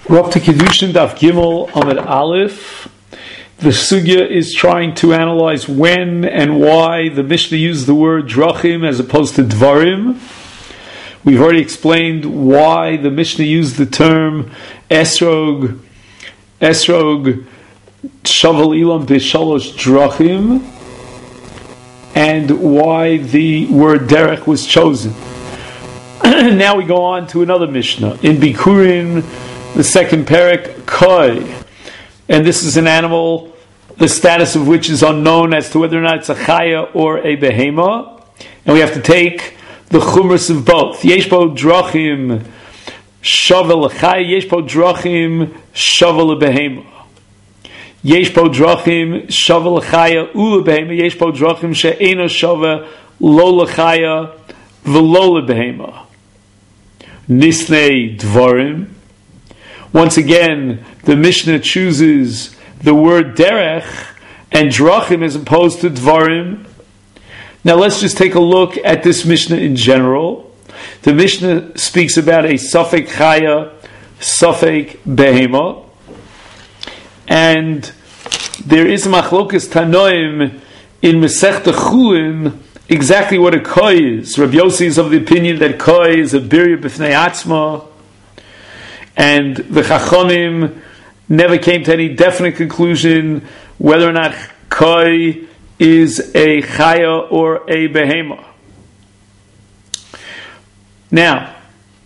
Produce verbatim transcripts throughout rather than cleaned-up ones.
We're up to Kedushin Daf Gimel Amud Aleph. The sugya is trying to analyze when and why the Mishnah used the word drachim as opposed to dvarim. We've already explained why the Mishnah used the term esrog, esrog shavel ilam b'shalosh drachim, and why the word derech was chosen. Now we go on to another Mishnah in Bikurin, the second parak, koi, and this is an animal, the status of which is unknown as to whether or not it's a chaya or a behema, and we have to take the chumras of both. Yesh bo drachim shavel chaya, yesh bo drachim shavel behema. Yesh bo drachim shavel chaya ula behema, yesh bo drachim she'eno shava lo lechaya v'lo lebehema. Nisnei dvarim. Once again, the Mishnah chooses the word derech and drachim as opposed to dvarim. Now let's just take a look at this Mishnah in general. The Mishnah speaks about a safek chaya, safek behema, and there is a machlokas tanoim in Masechta Chulin exactly what a koi is. Rabbi Yossi is of the opinion that koi is a birya b'fnei atzma, and the Chachamim never came to any definite conclusion whether or not koi is a chaya or a behema. Now,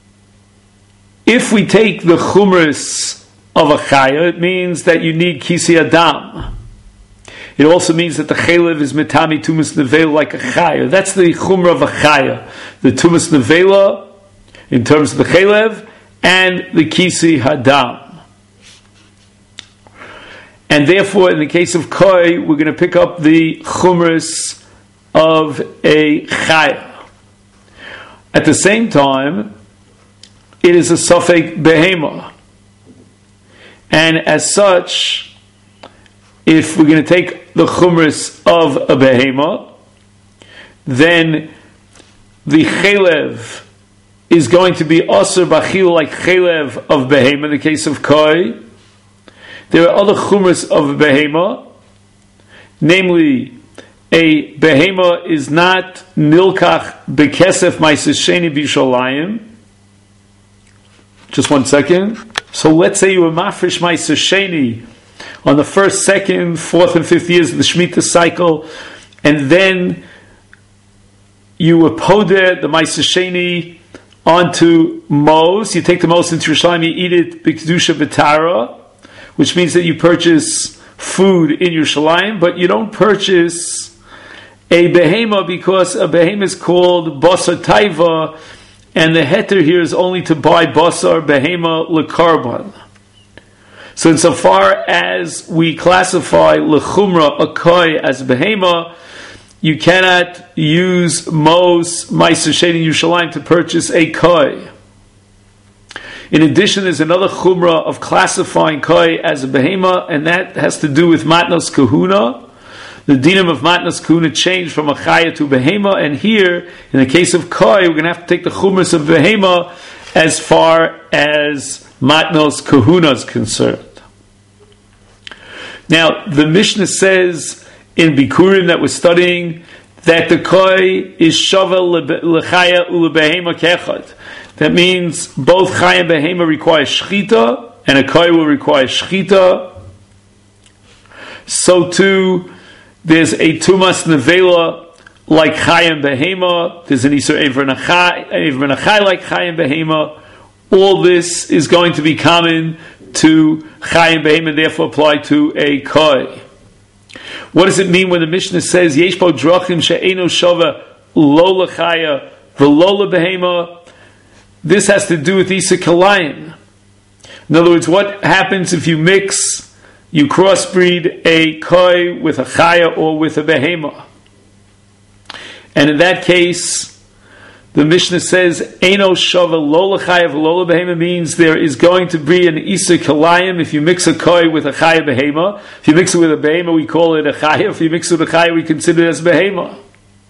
if we take the chumras of a chaya, it means that you need kisi adam. It also means that the chalev is metami tumas nevela like a chaya. That's the chumra of a chaya. The tumas nevela in terms of the chalev and the kisi hadam. And therefore, in the case of koi, we're going to pick up the chumras of a chaya. At the same time, it is a safek behema. And as such, if we're going to take the chumras of a behema, then the chalev is going to be asur bachil like chalev of behema in the case of koi. There are other chumras of a behema, namely, a behema is not nilkach bekesef ma'aser sheni b'Yerushalayim. Just one second. So let's say you were mafresh ma'aser sheni on the first, second, fourth, and fifth years of the Shemitah cycle, and then you were poder the ma'aser sheni onto mos. You take the mos into Yerushalayim, you eat it b'kedusha b'tara, which means that you purchase food in Yerushalayim, but you don't purchase a behema because a behema is called basar taiva, and the heter here is only to buy basar behema lekarban. So insofar as we classify lechumra a koi as behema, you cannot use mos ma'aser sheni in Yerushalayim to purchase a koi. In addition, there's another chumrah of classifying koi as a behema, and that has to do with matnos kahuna. The dinam of matnos kahuna changed from a chaya to behema, and here, in the case of koi, we're going to have to take the chumras of behema as far as matnos kahuna is concerned. Now, the Mishnah says in Bikurim that we're studying that the koi is shavel lechaya ulebehema kechad. That means both chaya and behema require shchita, and a koi will require shchita. So too, there's a tumas nevela like chaya and behema. There's an isur ever nachai like chaya and behema. All this is going to be common to chaya and behema, and therefore apply to a koi. What does it mean when the Mishnah says yesh bo drachim she'eno shava lo lechaya v'lo lebehema? This has to do with Isa Kalayim. In other words, what happens if you mix, you crossbreed a koi with a chaya or with a behema? And in that case, the Mishnah says, Eino shava lo l'chaya v'lo l'behema, means there is going to be an Isa Kalayim if you mix a koi with a chaya behema. If you mix it with a behema, we call it a chaya. If you mix it with a chaya, we consider it as behema.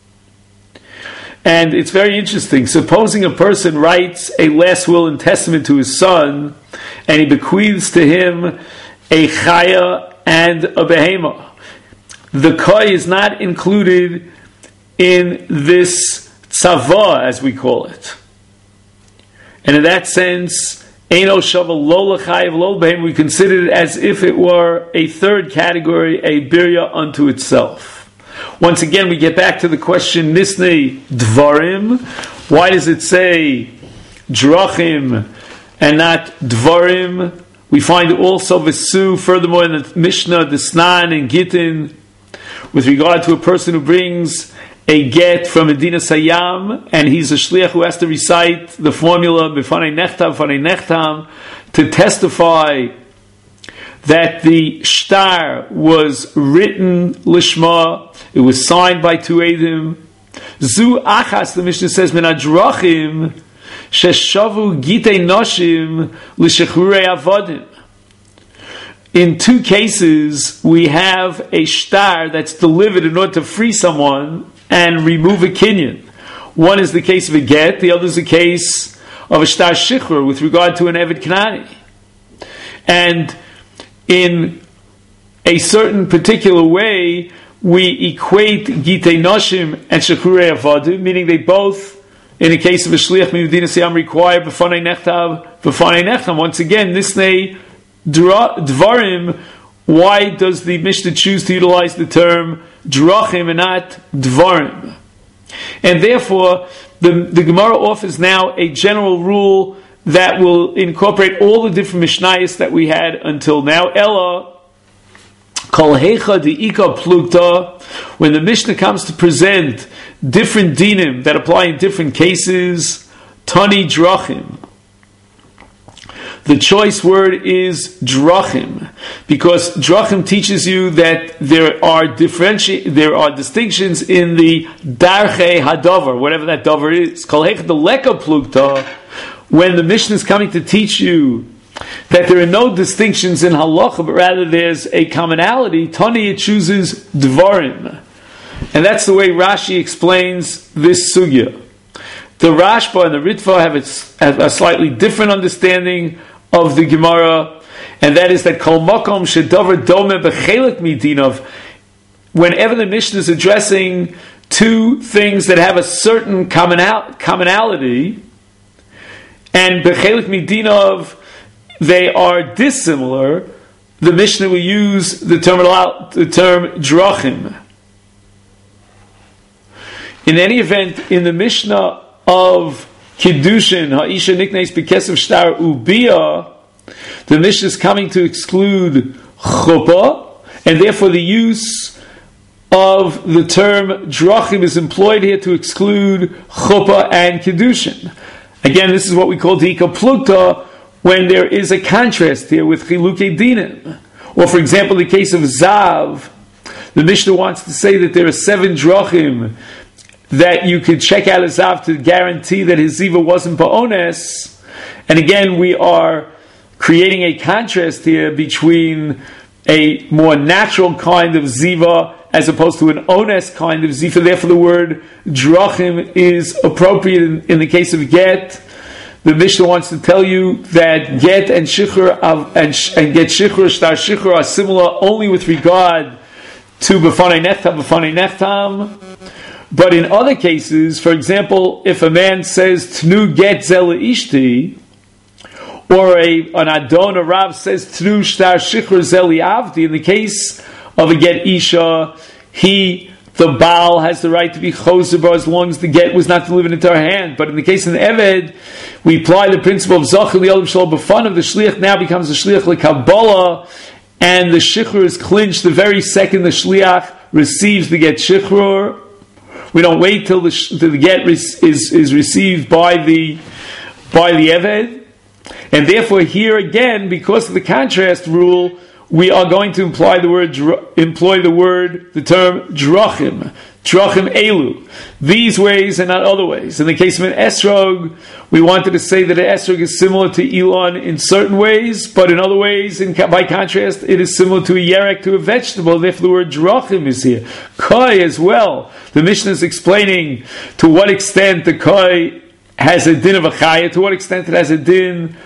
And it's very interesting. Supposing a person writes a last will and testament to his son, and he bequeaths to him a chaya and a behema. The koi is not included in this tzava, as we call it. And in that sense, eino shava lo l'chayiv lo behema, we consider it as if it were a third category, a birya unto itself. Once again, we get back to the question, Nisnei Dvarim. Why does it say Drachim and not Dvarim? We find also Vesu, furthermore in the Mishnah, the Snan and Gittin, with regard to a person who brings a get from Medina Sayyam, and he's a shliach who has to recite the formula B'fanei Nechtam, B'fanei Nechtam, to testify that the shtar was written lishma, it was signed by two Eidim. Zu achas, the Mishnah says, min hadrachim sheshavu gitei noshim l'shechrurei avodim. In two cases, we have a shtar that's delivered in order to free someone and remove a kinyan. One is the case of a get, the other is the case of a shtar shichrur with regard to an Eved Kanani. And in a certain particular way, we equate Gitei Noshim and Shechrurei Avodim, meaning they both, in the case of a Shliach Medina Sayyam, require B'fanei Nechtav, B'fanei Nechtam. Once again, Nisnei Dvarim, why does the Mishnah choose to utilize the term Drachim and not Dvarim? And therefore, the, the Gemara offers now a general rule that will incorporate all the different Mishnayos that we had until now. Ella, Kol Hecha De'ika Plugta, when the Mishnah comes to present different dinim that apply in different cases, Tani Drachim. The choice word is Drachim, because Drachim teaches you that there are differenti- there are distinctions in the Darchei Hadavar, whatever that davar is. Kol Hecha De'leka Plugta, when the Mishnah is coming to teach you that there are no distinctions in halacha, but rather there's a commonality, Tani, it chooses Dvarim. And that's the way Rashi explains this sugya. The Rashba and the Ritva have a, have a slightly different understanding of the Gemara, and that is that Kol Makom Shedavar Dome B'chelik Midinav, whenever the Mishnah is addressing two things that have a certain commonal, commonality, and B'chelik Midinav, they are dissimilar, the Mishnah will use the term, the term Drachim. In any event, in the Mishnah of Kiddushin, Ha'isha Niknes B'kesav Shtar Ubiyah, the Mishnah is coming to exclude Chuppah, and therefore the use of the term Drachim is employed here to exclude Chuppah and Kiddushin. Again, this is what we call Dika Plukta, when there is a contrast here with Chilukei Dinim. Or for example, the case of Zav, the Mishnah wants to say that there are seven Drachim that you could check out a Zav to guarantee that his Ziva wasn't Ba'ones. And again, we are creating a contrast here between a more natural kind of Ziva as opposed to an Ones kind of Ziva. Therefore the word Drachim is appropriate in, in the case of Get. The Mishnah wants to tell you that Get and Shichr and, and Get Shichr, Shtar Shichr are similar only with regard to B'fanei Nechtam, B'fanei Nechtam. But in other cases, for example, if a man says Tnu Get Zel Ishti, or a, an Adon or Rav says Tnu Shtar Shichr Zel Avdi, in the case of a Get Isha, he, the Baal, has the right to be Chosebar as long as the Get was not delivered into her hand. But in the case of the Eved, we apply the principle of Zachar Li'olam Shalom B'fanav. The Shliach now becomes a Shliach L'Kabbalah, and the Shichr is clinched the very second the Shliach receives the Get Shichr. We don't wait till the, till the Get is, is, is received by the, by the Eved. And therefore here again, because of the contrast rule, we are going to imply the word, employ the word, the term Drachim. Drachim Elu. These ways and not other ways. In the case of an Esrog, we wanted to say that an Esrog is similar to Elon in certain ways, but in other ways, in, by contrast, it is similar to a Yerek, to a vegetable. Therefore the word Drachim is here. Koi as well. The Mishnah is explaining to what extent the Koi has a din of a Chaya, to what extent it has a din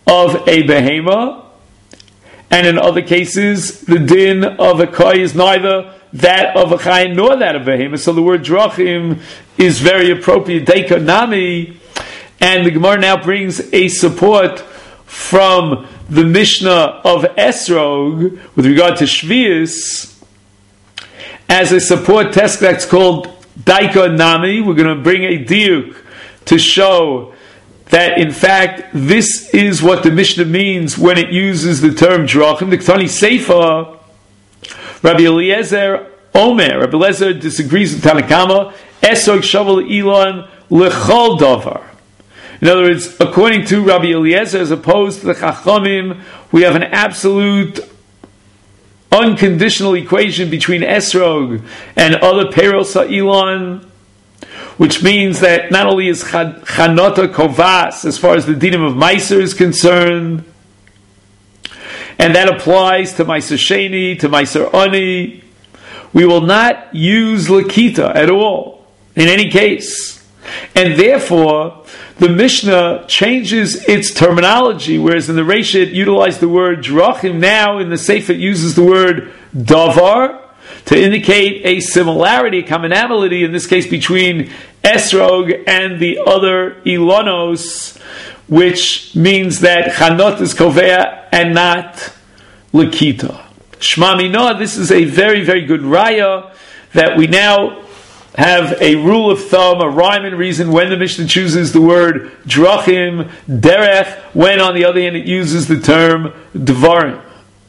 of a behema, and in other cases, the din of a koy is neither that of a chayin nor that of a behema. So the word drachim is very appropriate. Deika nami, and the Gemara now brings a support from the Mishnah of Esrog with regard to Shvius as a support test that's called Daika Nami. We're going to bring a diuk to show that in fact this is what the Mishnah means when it uses the term drachim. The Ketani Seifa, Rabbi Eliezer Omer, Rabbi Eliezer disagrees with Tanakama. Esrog Shavel Elon Lechol Davar. In other words, according to Rabbi Eliezer, as opposed to the Chachamim, we have an absolute unconditional equation between Esrog and other Peril Sa'ilon, which means that not only is Chanota Kovas, as far as the dinim of Meiser is concerned, and that applies to Meiser Sheni, to Meiser Ani, we will not use Lakita at all, in any case. And therefore, the Mishnah changes its terminology, whereas in the Reisha it utilized the word drachim. Now in the Sefer it uses the word davar to indicate a similarity, a commonality, in this case between Esrog and the other Ilonos, which means that Chanot is Kovea and not Lakita. Shma Mina, this is a very, very good raya that we now have a rule of thumb, a rhyme and reason when the Mishnah chooses the word drachim, derech, when on the other hand it uses the term dvarim.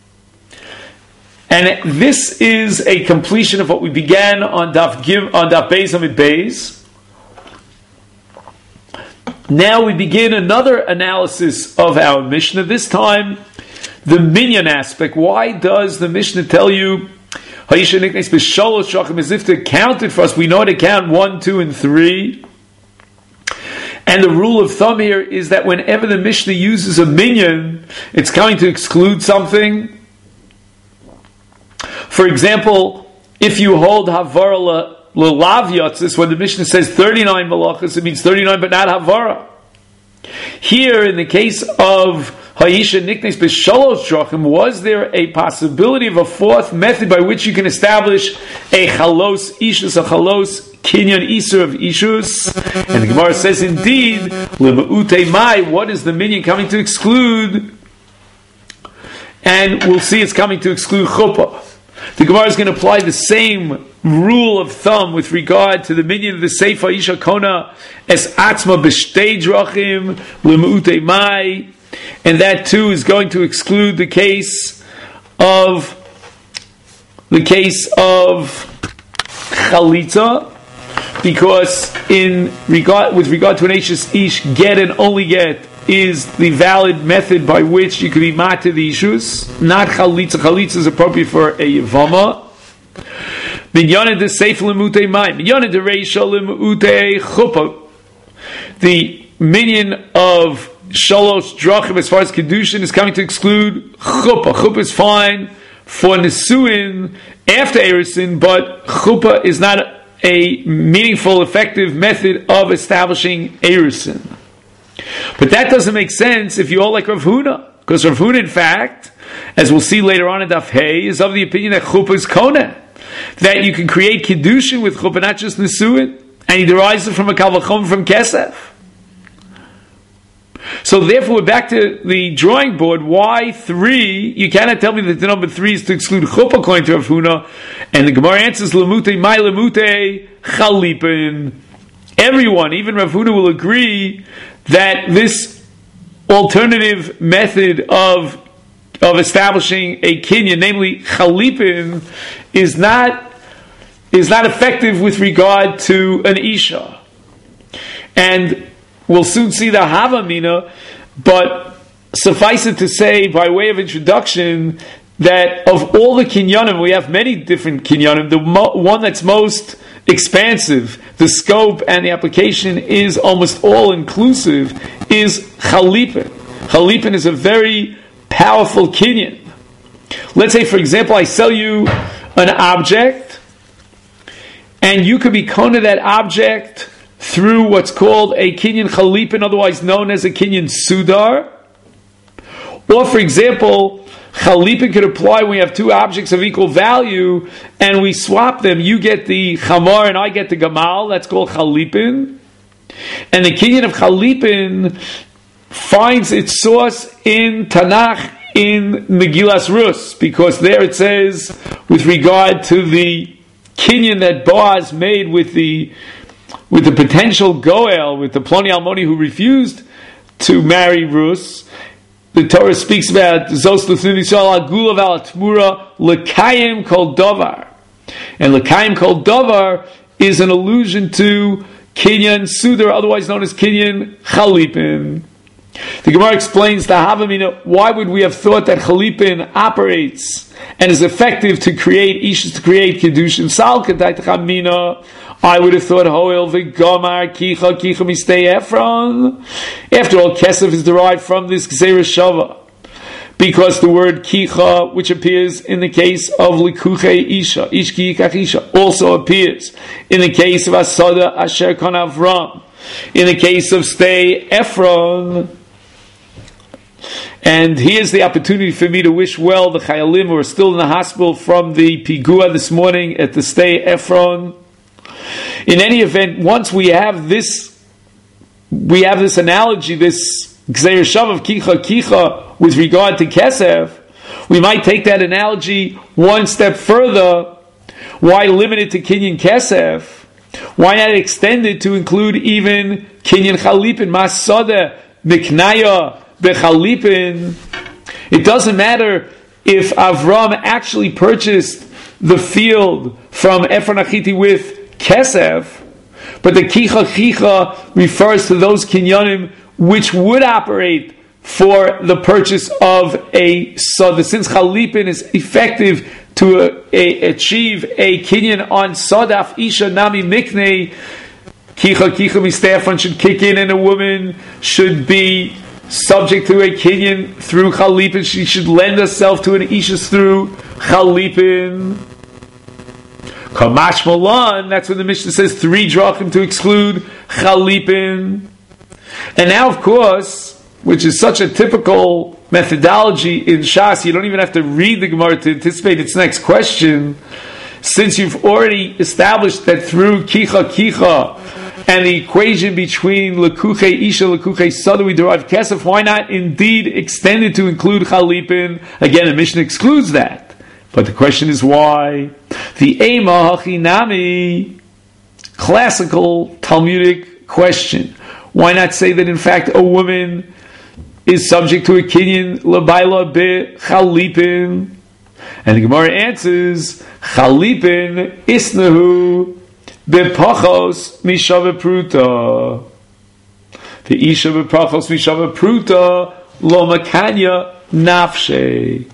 And this is a completion of what we began on Daf Gim, on Daf Beis Amid Beis. Now we begin another analysis of our Mishnah, this time the minyan aspect. Why does the Mishnah tell you Hayisha Niknes B'Shalosh Shachim, as if to count it for us? We know how to count one, two, and three. And the rule of thumb here is that whenever the Mishnah uses a minyan, it's coming to exclude something. For example, if you hold Havara L'Lav Yotzis, when the Mishnah says thirty-nine malachas, it means thirty-nine but not Havara. Here, in the case of Hayisha Niknes B'Shalosh Drachim, was there a possibility of a fourth method by which you can establish a chalos ishus, a chalos kinyan isur of ishus? And the Gemara says, indeed, L'Me'utei Mai, what is the minyan coming to exclude? And we'll see it's coming to exclude chuppah. The Gemara is going to apply the same rule of thumb with regard to the minyan of the Seifa Isha Kona es atzma b'shtei drachim L'Me'utei Mai. And that too is going to exclude the case of the case of chalitza, because in regard with regard to an Eishes Ish, get and only get is the valid method by which you can be mat to the Ishus, not chalitza. Chalitza is appropriate for a yevama. Minyana de seif lemutei mayim, minyana de reisha lemutei chuppah. The minyan of Shalosh Drachim, as far as Kedushin, is coming to exclude Chuppah. Chuppah is fine for Nesuin after Erusin, but Chuppah is not a meaningful, effective method of establishing Erusin. But that doesn't make sense if you all like Rav Huna, because Rav Huna, in fact, as we'll see later on in Daf Hey, is of the opinion that Chuppah is Koneh, that you can create Kedushin with Chuppah, not just Nesuin, and he derives it from a Kal V'chom from Kesef. So therefore, we're back to the drawing board. Why three? You cannot tell me that the number three is to exclude chuppah according to Rav Huna. And the Gemara answers, Lemutei, my lemutei, chalipin. Everyone, even Rav Huna, will agree that this alternative method of of establishing a kinyan, namely chalipin, is not is not effective with regard to an isha. And we'll soon see the Havamina, but suffice it to say, by way of introduction, that of all the kinyanim, we have many different kinyanim. The mo- one that's most expansive, the scope and the application is almost all inclusive, is chalipin. Chalipin is a very powerful kinyan. Let's say, for example, I sell you an object, and you could be koneh that object through what's called a kinyan chalipin, otherwise known as a kinyan sudar. Or, for example, chalipin could apply when we have two objects of equal value and we swap them. You get the chamar and I get the gamal. That's called chalipin. And the kinyan of chalipin finds its source in Tanakh, in Megillas Rus, because there it says, with regard to the kinyan that Boaz made with the with the potential goel, with the Ploni Almoni who refused to marry Rus, the Torah speaks about Zos L'Thnun Yisrael Agula Val Tmura L'Kayim Kol Davar, and L'Kayim Kol Davar is an allusion to kinyan Sudar, otherwise known as kinyan Chalipin. The Gemara explains the Havamina, why would we have thought that Chalipin operates and is effective to create Ishas, to create Kedushin Salkatayt Chamina? I would have thought Hoel V'Gomar Kicha Kicha Mistei Ephron. After all, Kesef is derived from this Gzeira Shava, because the word Kicha, which appears in the case of Likuche Isha, Ish Kikach Isha, also appears in the case of Asada Asher Kon Avram, in the case of Stei Ephron. And here's the opportunity for me to wish well the Chayalim who are still in the hospital from the Pigua this morning at the Stei Ephron. In any event, once we have this, we have this analogy, this Gzeir Shav of Kicha Kicha with regard to Kesef, we might take that analogy one step further. Why limit it to Kinyan Kesef? Why not extend it to include even Kinyan Chalipin, Masada, Miknaya, Bechalipin? It doesn't matter if Avram actually purchased the field from Ephron Achiti with Kesef, but the Kicha Kicha refers to those kinyanim which would operate for the purchase of a Sada. Since Chalipin is effective to a, a, achieve a kinyan on Sadaf Isha Nami Mikne, Kicha Kicha Mistefan should kick in, and a woman should be subject to a kinyan through Chalipin. She should lend herself to an Ishas through Chalipin. Kamash Malan, that's when the Mishnah says three drachim to exclude Chalipin. And now, of course, which is such a typical methodology in Shas, you don't even have to read the Gemara to anticipate its next question. Since you've already established that through Kicha Kicha and the equation between Lekuche Isha, Lekuche Sada, we derive Kesef, why not indeed extend it to include Chalipin? Again, the Mishnah excludes that. But the question is why? The Ema Hachinami, classical Talmudic question. Why not say that in fact a woman is subject to a kinyan Labaila be Chalipin? And the Gemara answers, Chalipin isnahu bepachos mishava pruta. The Isha bepachos mishava pruta lo makanya nafshe.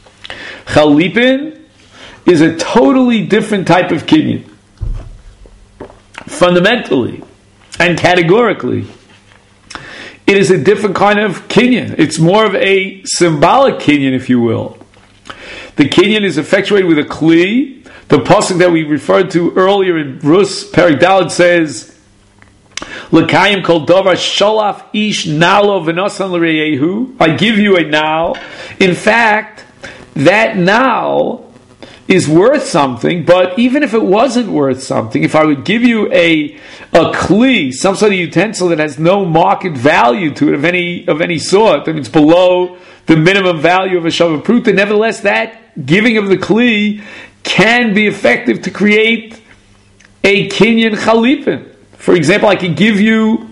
Chalipin is a totally different type of kinyan. Fundamentally and categorically, it is a different kind of kinyan. It's more of a symbolic kinyan, if you will. The kinyan is effectuated with a kli. The pasuk that we referred to earlier in Rus Perik Daled says, "L'kayim kol davar shalaf ish nalo v'nosan l'reyehu." I give you a now. In fact, that now is worth something, but even if it wasn't worth something, if I would give you a a kli, some sort of utensil that has no market value to it of any of any sort, I mean it's below the minimum value of a shava pruta, nevertheless that giving of the kli can be effective to create a kinyan chalipin. For example, I can give you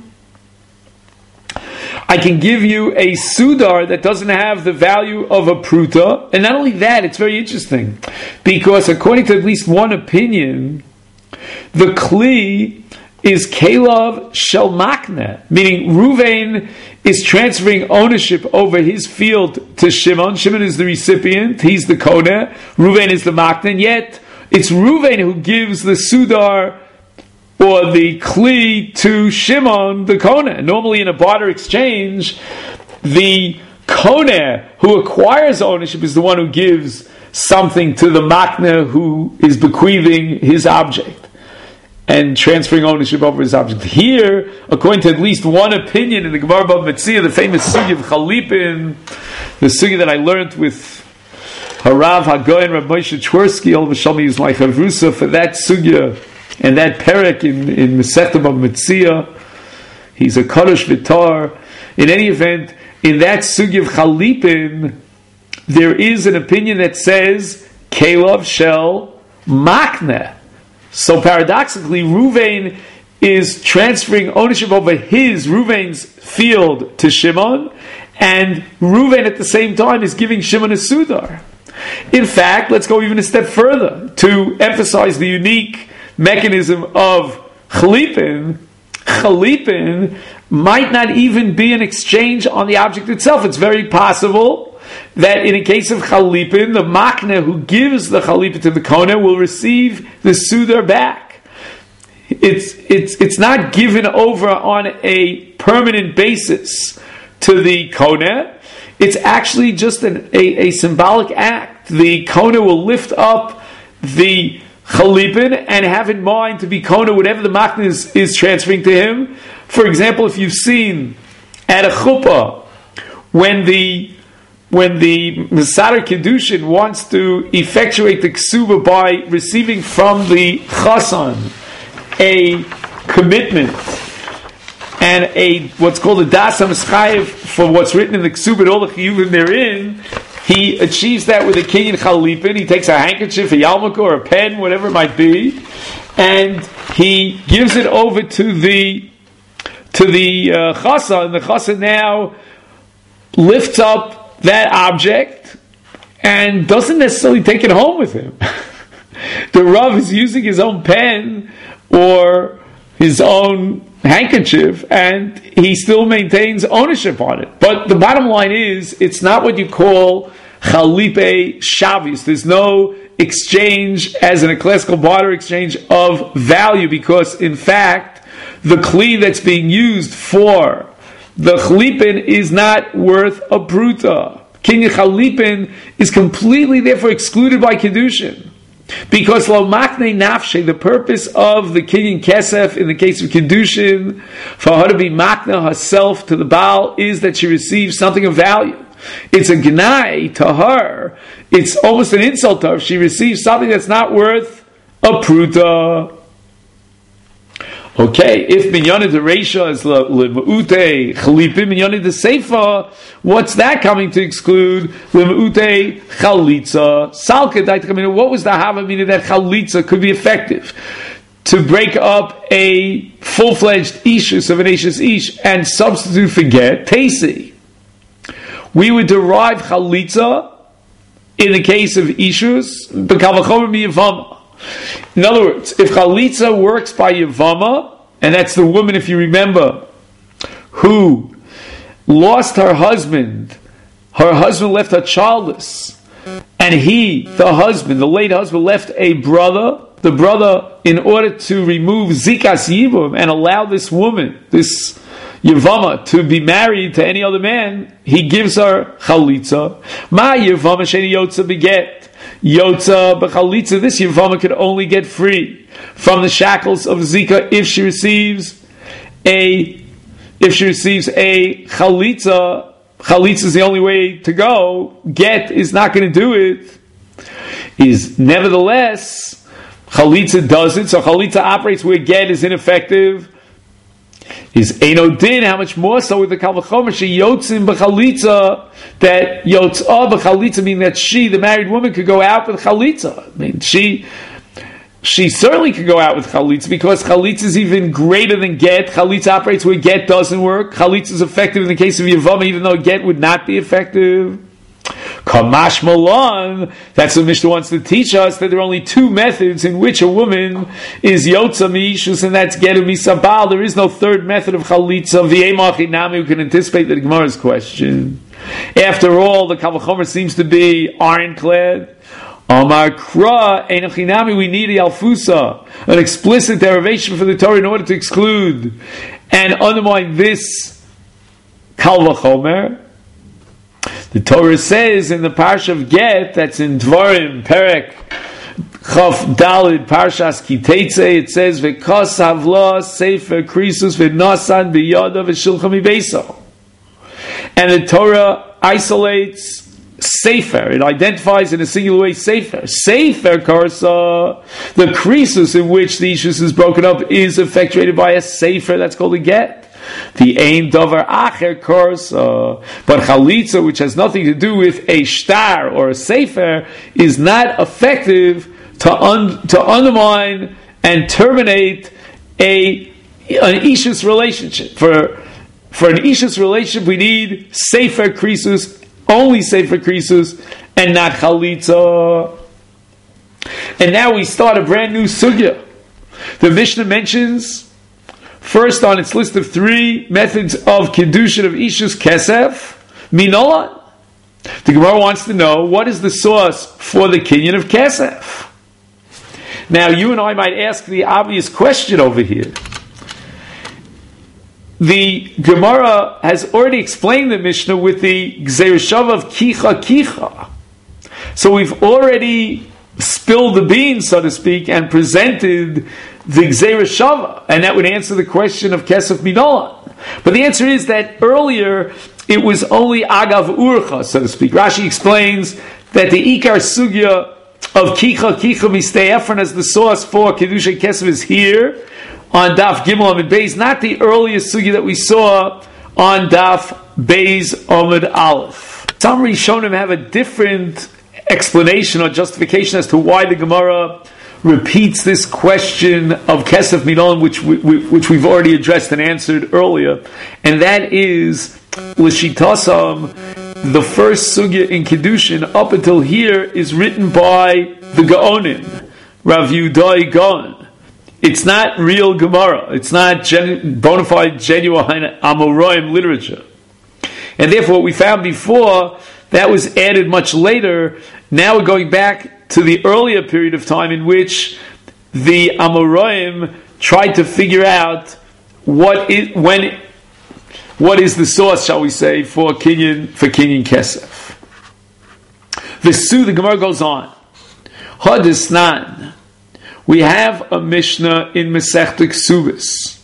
I can give you a sudar that doesn't have the value of a pruta, and not only that, it's very interesting, because according to at least one opinion, the kli is kelav shel makna, meaning Ruvain is transferring ownership over his field to Shimon. Shimon is the recipient, he's the koneh, Ruvain is the makna, and yet it's Ruvain who gives the sudar or the kli to Shimon, the koneh. Normally in a barter exchange, the koneh who acquires ownership is the one who gives something to the makna who is bequeathing his object. and transferring ownership over his object. Here, according to at least one opinion in the Gemara Bava Metzia, the famous sugi of Chalipin, the sugi that I learned with Harav Hagoyen Rav Moshe Twersky, all of Shalmi is my chavrusa for that sugya and that perek in in Masechta Bava Metzia. He's a Kadosh Vitar. In any event, in that sugi of Chalipin, there is an opinion that says Kelav Shel Makneh. So paradoxically, Ruvain is transferring ownership over his, Ruvain's field to Shimon, and Ruvain at the same time is giving Shimon a Sudar. In fact, let's go even a step further to emphasize the unique mechanism of Chalipin. Chalipin might not even be an exchange on the object itself. It's very possible that in a case of Chalipin, the Makneh who gives the Chalipin to the Koneh will receive the Sudar back. It's, it's, it's not given over on a permanent basis to the Koneh. It's actually just an, a, a symbolic act. The Koneh will lift up the Chalipin and have in mind to be Koneh whatever the Makneh is, is transferring to him. For example, if you've seen at a chuppah, when the when the Mesader Kiddushin wants to effectuate the ksuba by receiving from the Chasan a commitment and a what's called a das HaMeschayev for what's written in the ksuba and all the chiyuvim therein, he achieves that with a kinyan chalipin. He takes a handkerchief, a yarmulke, or a pen, whatever it might be, and he gives it over to the to the uh, chasa, and the chasa now lifts up that object and doesn't necessarily take it home with him. The Rav is using his own pen or his own handkerchief, and he still maintains ownership on it. But the bottom line is, it's not what you call chalipe shavis. There's no exchange, as in a classical barter exchange, of value, because in fact, the kli that's being used for the chalipin is not worth a pruta. Kinyan chalipin is completely, therefore, excluded by Kiddushin. Because lo makne nafshe, the purpose of the kinyan kesef in the case of Kiddushin, for her to be makna herself to the Baal, is that she receives something of value. It's a gnai to her. It's almost an insult to her if she receives something that's not worth a pruta. Okay, if minyana de reisha is le'meute chalipim, minyana de seifa, what's that coming to exclude? Le'meute chalitza salka daitakamina. What was the hava meaning that chalitza could be effective to break up a full-fledged ishus of an ishus ish and substitute for get teisi? We would derive chalitza in the case of ishus b'kavachomer miyavama. In other words, if chalitza works by Yavama, and that's the woman, if you remember, who lost her husband, her husband left her childless, and he, the husband, the late husband, left a brother, the brother, in order to remove zikas yibum and allow this woman, this Yavama, to be married to any other man, he gives her chalitza. Ma Yavama sheni yotza beget. Yotza b'chalitza, this Yavama could only get free from the shackles of Zika if she receives a if she receives a chalitza. Chalitza is the only way to go. Get is not going to do it. Is nevertheless chalitza does it. So chalitza operates where get is ineffective. Is Eino Din, how much more so with the Kal V'chomer, she yotzim b'chalitza, that yotzah b'chalitza, meaning that she, the married woman, could go out with chalitza. I mean, she she certainly could go out with chalitza, because chalitza is even greater than get. Chalitza operates where get doesn't work. Chalitza is effective in the case of Yavama, even though get would not be effective. Kamash Malan, that's what Mishnah wants to teach us, that there are only two methods in which a woman is Yotza Mi'ishus, and that's Gedu Misabal. There is no third method of Chalitza. V'yemachinami, who can anticipate the Gemara's question. After all, the Kal V'chomer seems to be ironclad. Amar Kra, Einachinami, we need a Alfusa, an explicit derivation for the Torah in order to exclude and undermine this Kal V'chomer. The Torah says in the Parsha of Get, that's in Dvarim, Perek, Chav Dalid Parshas Kiteitzei, it says, V'kos havla sefer krisus v'nosan b'yoda v'shilcha mibeso. And the Torah isolates Sefer. It identifies in a singular way Sefer. Sefer Karsa, the krisus in which the ishus is broken up is effectuated by a Sefer, that's called a get. The Ein Dover Acher Karsa. But Chalitza, which has nothing to do with a Shtar or a Sefer, is not effective to, un, to undermine and terminate a an ishus relationship. For, for an ishus relationship, we need Sefer krisus, only Sefer krisus, and not Chalitza. And now we start a brand new sugya. The Mishnah mentions, first on its list of three methods of Kiddushin of Ishus Kesef, Minolan. The Gemara wants to know, what is the source for the Kinyan of Kesef? Now you and I might ask the obvious question over here. The Gemara has already explained the Mishnah with the Gzeirashav of Kicha Kicha. So we've already spilled the beans, so to speak, and presented the Gzeirashav, and that would answer the question of Kesef Minolan. But the answer is that earlier it was only Agav Urcha, so to speak. Rashi explains that the Ikar Sugya of Kicha Kicha Mistei Ephron as the source for Kedusha Kesef is here, on Daf Gimel Amid Beis, not the earliest sugi that we saw on Daf Beis Amid Aleph. Some Rishonim have a different explanation or justification as to why the Gemara repeats this question of Kesef Minolan, which we, we, which we've already addressed and answered earlier, and that is L'Shitasam, the first sugya in Kiddushin up until here is written by the Gaonim, Rav Yudai Gaon. It's not real Gemara. It's not gen- bona fide, genuine Amoraim literature. And therefore, what we found before, that was added much later. Now we're going back to the earlier period of time in which the Amoraim tried to figure out what is, when, what is the source, shall we say, for Kinyan, for Kinyan Kesef. The Su, the Gemara goes on. Hadisnan. We have a Mishnah in Masechta Ksubis.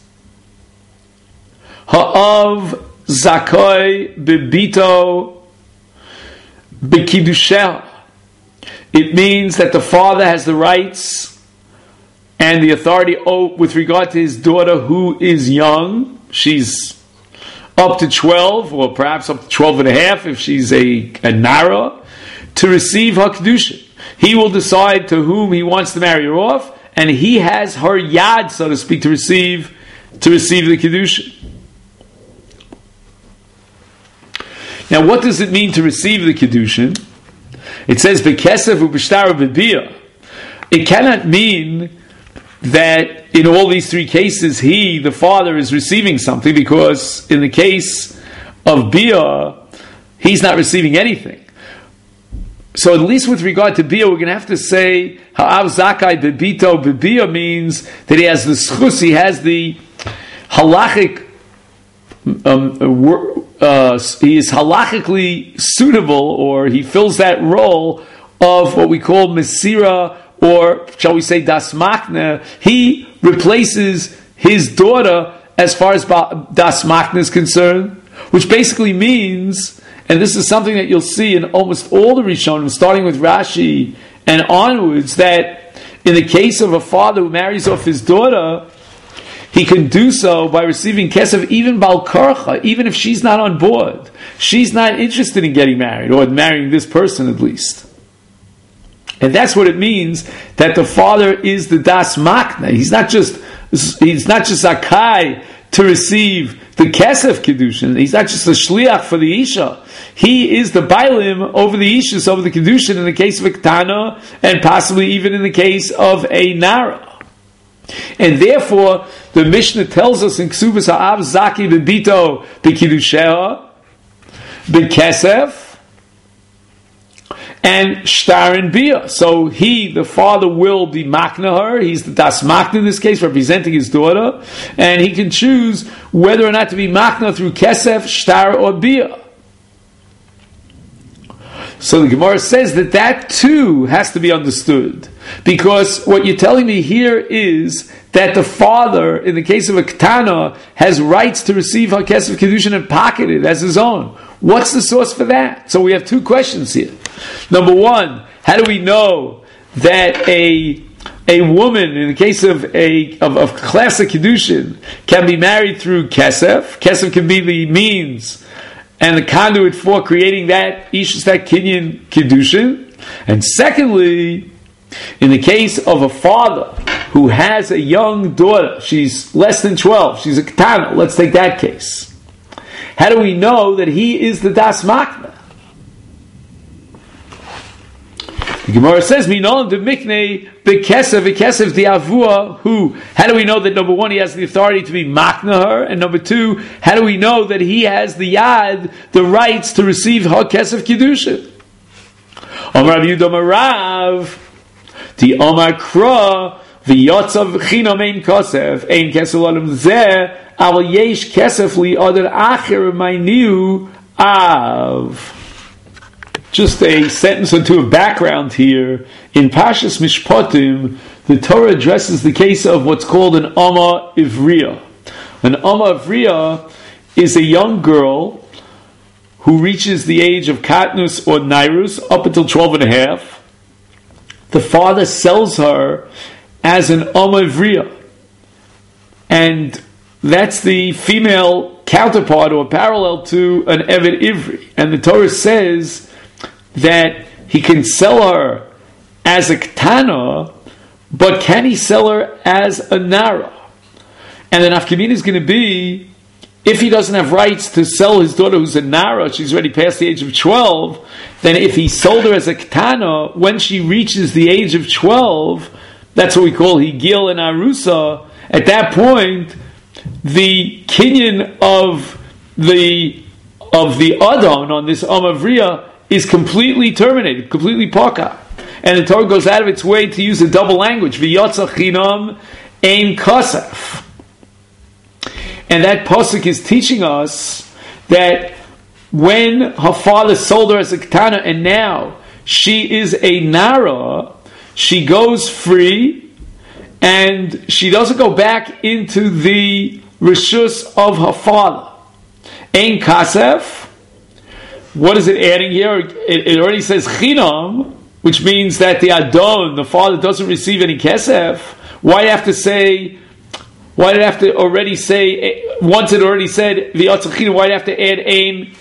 Ha'av zakoi bebito bekidusheh. It means that the father has the rights and the authority with regard to his daughter who is young. She's up to twelve, or perhaps up to twelve and a half if she's a, a Nara, to receive her Kedusha. He will decide to whom he wants to marry her off, and he has her yad, so to speak, to receive to receive the Kedusha. Now, what does it mean to receive the Kedusha? It says, B'kesef u'b'shtar u'b'biyah. It cannot mean that in all these three cases, he, the father, is receiving something, because in the case of biyah, he's not receiving anything. So at least with regard to biyah, we're going to have to say ha'av zakai bebito bebiyah means that he has the schus, he has the halachic, um, uh, he is halachically suitable, or he fills that role of what we call mesira, or shall we say das makna. He replaces his daughter as far as das makna is concerned, which basically means, and this is something that you'll see in almost all the Rishonim, starting with Rashi and onwards, that in the case of a father who marries off his daughter, he can do so by receiving kesef, even bal karcha, even if she's not on board. She's not interested in getting married, or marrying this person at least. And that's what it means that the father is the das makna. He's not just he's not just zakai to receive the kesef kedushin. He's not just a shliach for the isha. He is the bailim over the ishus, over the kedushin in the case of a ketana, and possibly even in the case of a nara. And therefore, the Mishnah tells us in Ksubas ha'av zaki bebito bekidusheha bekesef and shtar and bia. So he, the father, will be makna her. He's the das makna in this case, representing his daughter, and he can choose whether or not to be makna through kesef, shtar, or bia. So the Gemara says that that too has to be understood. Because what you're telling me here is that the father, in the case of a Ketana, has rights to receive her Kesef Kedushin and pocket it as his own. What's the source for that? So we have two questions here. Number one, how do we know that a a woman, in the case of a of, of classic Kedushin, can be married through Kesef? Kesef can be the means and the conduit for creating that Ishus, that Kinyan Kedushin. And secondly, in the case of a father who has a young daughter, she's less than twelve, she's a Ketana, let's take that case. How do we know that he is the Das Makna? The Gemara says, "Minolam de mikne bekesev bekesev the avua." Who? How do we know that number one, he has the authority to be makna her, and number two, how do we know that he has the yad, the rights to receive her kesef kedusha? Omar Rav Yehuda Amar Rav, the Omar Kra v'yotzav chinam ein kesef ein kesef l'adam zeh aval yesh kesef li adar acher ma'niu av. Just a sentence or two of background here. In Pashas Mishpatim, the Torah addresses the case of what's called an Amma Ivriya. An Amma Ivriya is a young girl who reaches the age of Katnus or Nairus up until twelve and a half. The father sells her as an Amma Ivriya. And that's the female counterpart or parallel to an Eved Ivri. And the Torah says that he can sell her as a Ketana, but can he sell her as a Nara? And the nafkamina is going to be, if he doesn't have rights to sell his daughter who's a Nara, she's already past the age of twelve, then if he sold her as a Ketana, when she reaches the age of twelve, that's what we call Higil and Arusa, at that point, the kinyan of the of the Adon on this Amavriya is completely terminated, completely paka. And the Torah goes out of its way to use a double language, v'yotza chinam ein kasef. And that pasuk is teaching us that when her father sold her as a Ketana and now she is a Nara, she goes free and she doesn't go back into the rishus of her father. Ein kasef. What is it adding here? It, it already says chinam, which means that the Adon, the father, doesn't receive any kesef. Why do you have to say, why did it have to already say, once it already said the Yotza chinam, why do you have to add ein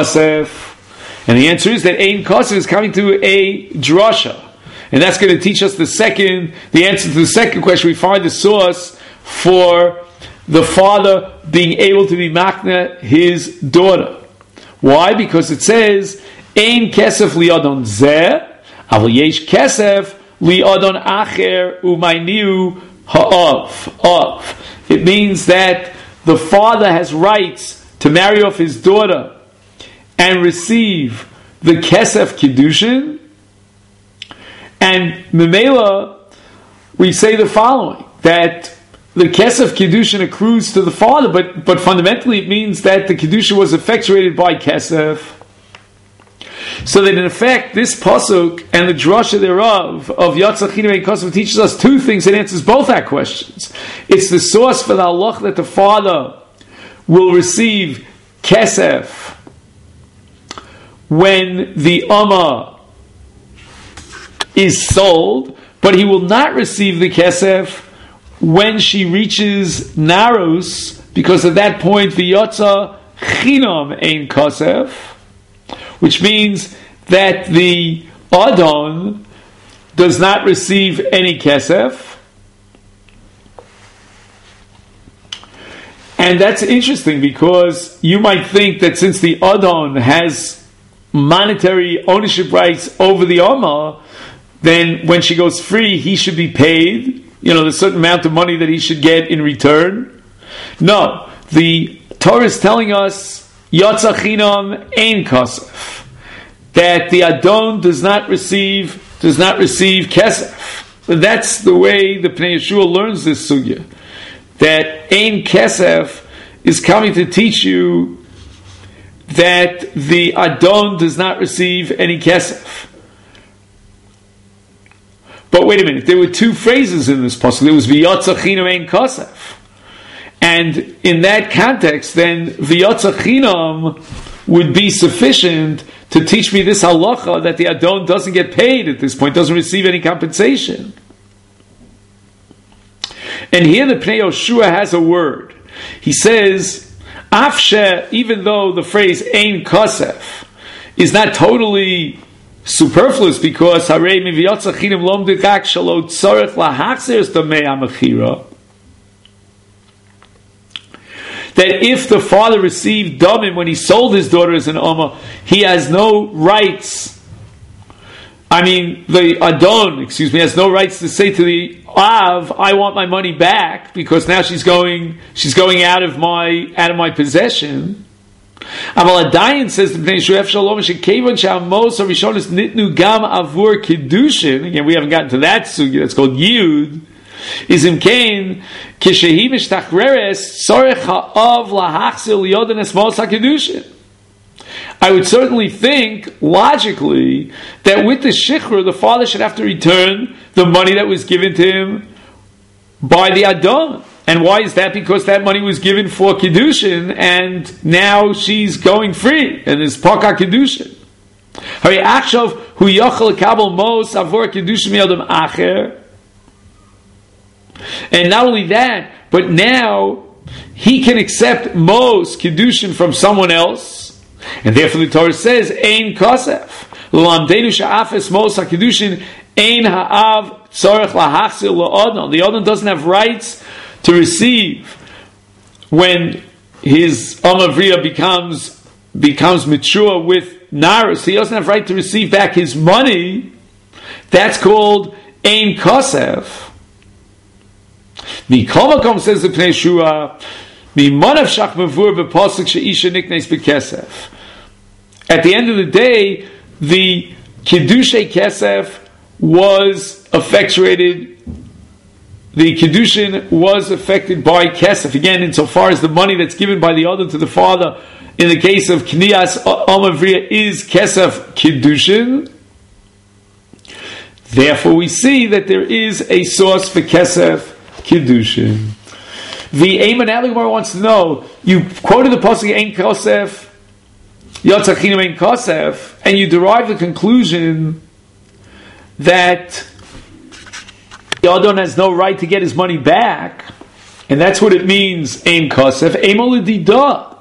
kasef? And the answer is that ein kasef is coming to a drasha. And that's going to teach us the second, the answer to the second question. We find the source for the father being able to be makna his daughter. Why? Because it says, Ein kesef li'adon zeh, aval yesh kesef li'adon acher umayniu ha'av. Of. It means that the father has rights to marry off his daughter and receive the kesef kedushin. And memela, we say the following, that the kesef kedushin accrues to the father, but but fundamentally it means that the kedushin was effectuated by kesef. So that in effect, this pasuk and the drasha thereof of Yotza Chinam Ein Kasef teaches us two things. It answers both our questions. It's the source for the halach that the father will receive kesef when the Amma is sold, but he will not receive the kesef when she reaches Narus, because at that point the Yotza Chinam Ein Kasef, which means that the Adon does not receive any kesef. And that's interesting because you might think that since the Adon has monetary ownership rights over the Amma, then when she goes free, he should be paid, you know, the certain amount of money that he should get in return. No, the Torah is telling us Yotza Chinam Ein Kasef, that the Adon does not receive does not receive kesef. That's the way the Pnei Yeshua learns this sugya. That Ein Kesef is coming to teach you that the Adon does not receive any kesef. But wait a minute, there were two phrases in this pasuk. There was v'yotza chinam ein kasef. And in that context, then v'yotza chinam would be sufficient to teach me this halacha that the Adon doesn't get paid at this point, doesn't receive any compensation. And here the Pnei Yoshua has a word. He says, Afshe, even though the phrase ein kasef is not totally superfluous, because harei miviyotza chinim lom dekak shalo tzorech lahachzir damei hamechira, that if the father received damim when he sold his daughter as an Oma, he has no rights. I mean, the Adon, excuse me, has no rights to say to the Av, I want my money back, because now she's going, she's going out of my, out of my possession. Aval Adayin says the Bnei Shuef Shalom shekevon shamos harishonos nitnu gam avur kiddushin. Again, we haven't gotten to that sugi. That's called Yud. Is imkain kishehi mishtachreres sorech ha'av lahachzil yodan esmos hakiddushin. I would certainly think, logically, that with the shichra, the father should have to return the money that was given to him by the Adon. And why is that? Because that money was given for Kiddushin, and now she's going free, and there's Paka Kiddushin. Hari Achshav hu yachal kabel mos avor Kiddushin miyadam acher. And not only that, but now he can accept mos Kiddushin from someone else. And therefore the Torah says, Ein Kosef. L'lamdenu sha'afes mos ha'kiddushin ein ha'av tzorech lahachzil la'odon. The Odon doesn't have rights to receive when his Amavriya becomes becomes mature with Naris. He doesn't have right to receive back his money. That's called Ein Kosef. The Komakom says the Pnei Shua, Mimonav shach mavur b'posuk she'isha niknes b'kesef. At the end of the day, the Kiddushay Kesef was effectuated, the Kiddushin was affected by Kesef. Again, insofar as the money that's given by the other to the father, in the case of Kniyas Amavriya, is Kesef Kiddushin. Therefore, we see that there is a source for Kesef Kiddushin. The Eiman Aligmar wants to know, you quoted the Pasuk Ein Kosef, Yotza Chinam Ein Kosef, and you derive the conclusion that the Adon has no right to get his money back, and that's what it means, Ein Kosef, Eimol Dida.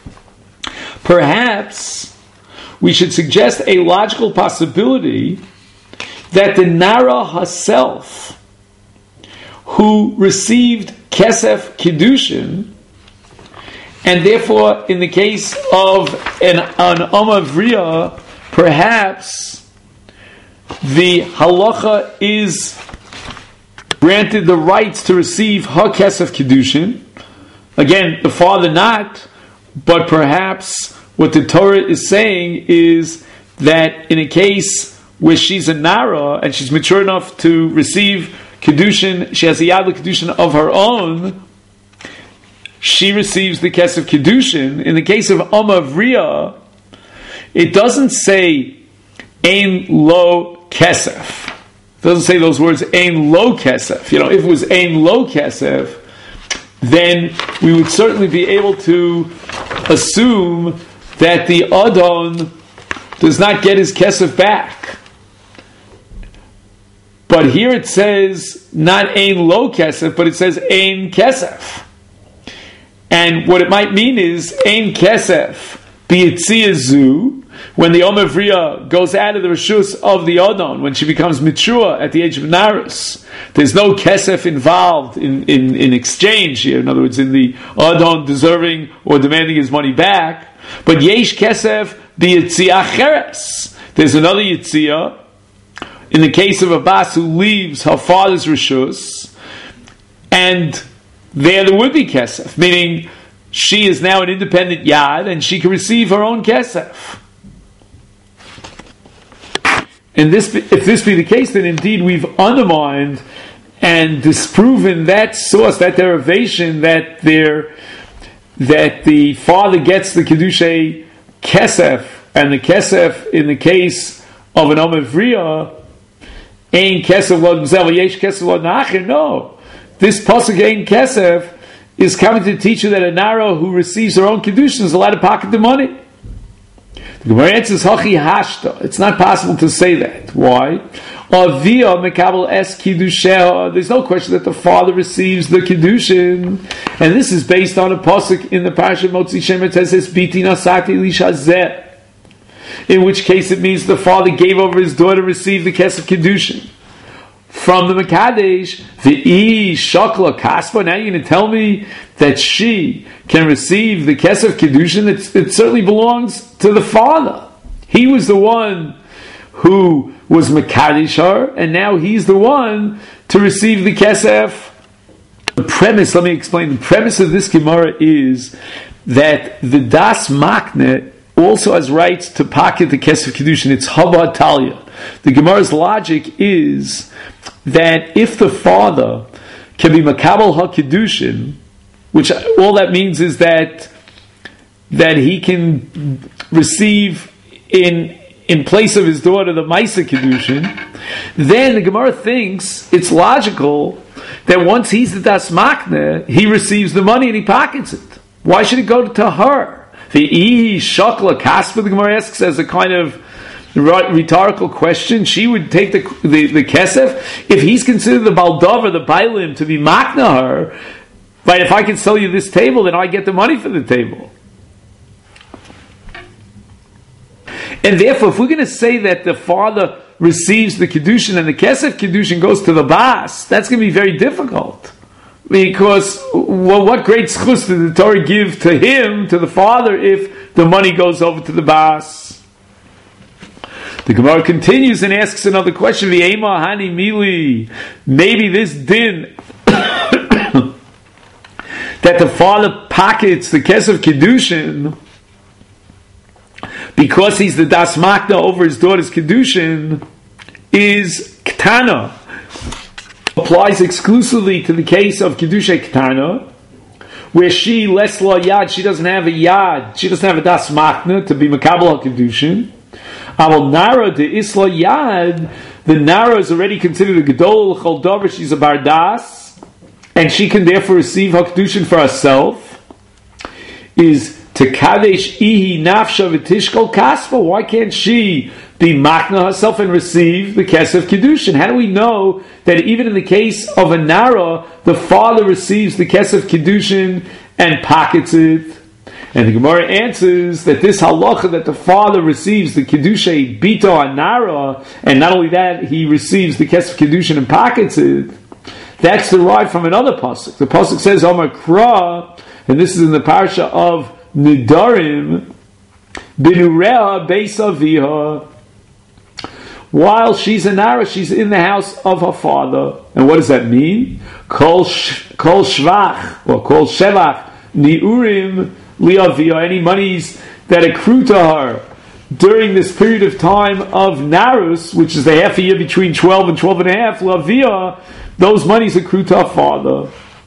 Perhaps we should suggest a logical possibility that the Nara herself, who received Kesef Kiddushin, and therefore, in the case of an, an Amavriya, perhaps the halacha is granted the rights to receive her Kesef Kiddushin. Again, the father not, but perhaps what the Torah is saying is that in a case where she's a Nara and she's mature enough to receive Kiddushin, she has a Yad Kiddushin of her own, she receives the Kesef Kiddushin. In the case of Amavriya, it doesn't say Ein Lo Kesef. It doesn't say those words Ein Lo Kesef. You know, if it was Ein Lo Kesef, then we would certainly be able to assume that the Adon does not get his Kesef back. But here it says not Ein Lo Kesef, but it says Ein Kesef. And what it might mean is Ein Kesef B'Yitzia Zu, when the Amavriya goes out of the Rishus of the Adon, when she becomes mature at the age of Naris, there's no Kesef involved in, in, in exchange here. In other words, in the Adon deserving or demanding his money back. But Yesh Kesef B'Yitzia Cheres. There's another Yitzia. In the case of a bas who leaves her father's Rishus, and there there would be Kesef, meaning she is now an independent Yad, and she can receive her own Kesef. And this, if this be the case, then indeed we've undermined and disproven that source, that derivation, that there, that the father gets the Kedushay kesef, and the kesef in the case of an omevriya, ein kesef lo mzel yesh kesef lo nacher. No, this pasuk ein kesef is coming to teach you that a nara who receives her own kedushin is allowed to pocket the money. The Gemara answers hachi hashta. It's not possible to say that. Why? Avia mekabel es kiddusheha. There's no question that the father receives the kiddushin, and this is based on a pasuk in the parasha Motzi Shemer that says biti nasati lishazeh. In which case it means the father gave over his daughter to receive the kesef kiddushin from the Mekadesh. V'i shakla kaspa. Now you're going to tell me that she can receive the kesef kiddushin? It, it certainly belongs to the father. He was the one who was Mekadesh her, and now he's the one to receive the kesef. The premise, let me explain. The premise of this Gemara is that the das makne also has rights to pocket the kesef kiddushin. It's hava talia. The Gemara's logic is that if the father can be makabel ha-kiddushin, which all that means is that that he can receive in in place of his daughter the Maisa Kiddushin, then the Gemara thinks it's logical that once he's the Das Makne, he receives the money and he pockets it. Why should it go to her? The E Shakla Kaspa, the Gemara asks as a kind of rhetorical question. She would take the the, the kesef if he's considered the baldav, the bailim, to be makna her. Right? If I can sell you this table, then I get the money for the table. And therefore, if we're going to say that the father receives the kiddushin and the kesef kiddushin goes to the bas, that's going to be very difficult. Because, well, what great schus did the Torah give to him, to the father, if the money goes over to the bas? The Gemara continues and asks another question. V'ema hani mili. Maybe this din that the father pockets the kesef kiddushin because he's the das makna over his daughter's kiddushin is ketana. Applies exclusively to the case of kiddushay ketana, where she less la yad, she doesn't have a yad, she doesn't have a das makna to be makabel kiddushin. Aval nara de isla yad, the nara is already considered a gedol chol davar. She's a bardas, and she can therefore receive hakdushin for herself. Is to kadesh ihi nafsha v'tishkol kaspa. Why can't she be makna herself and receive the kesef kiddushin? How do we know that even in the case of a nara, the father receives the kesef kiddushin and pockets it? And the Gemara answers that this halacha that the father receives the kiddushay bito anara, and not only that, he receives the kesef kiddushin and pockets it, that's derived from another pasuk. The pasuk says Omar Kra, and this is in the parsha of Nidarim, Binurea beis aviha. While she's a nara, she's in the house of her father. And what does that mean? Kol kol shvach or kol shevach niurim liavia. Any monies that accrue to her during this period of time of narus, which is the half a year between twelve and twelve and a half, lavia, those monies accrue to her father.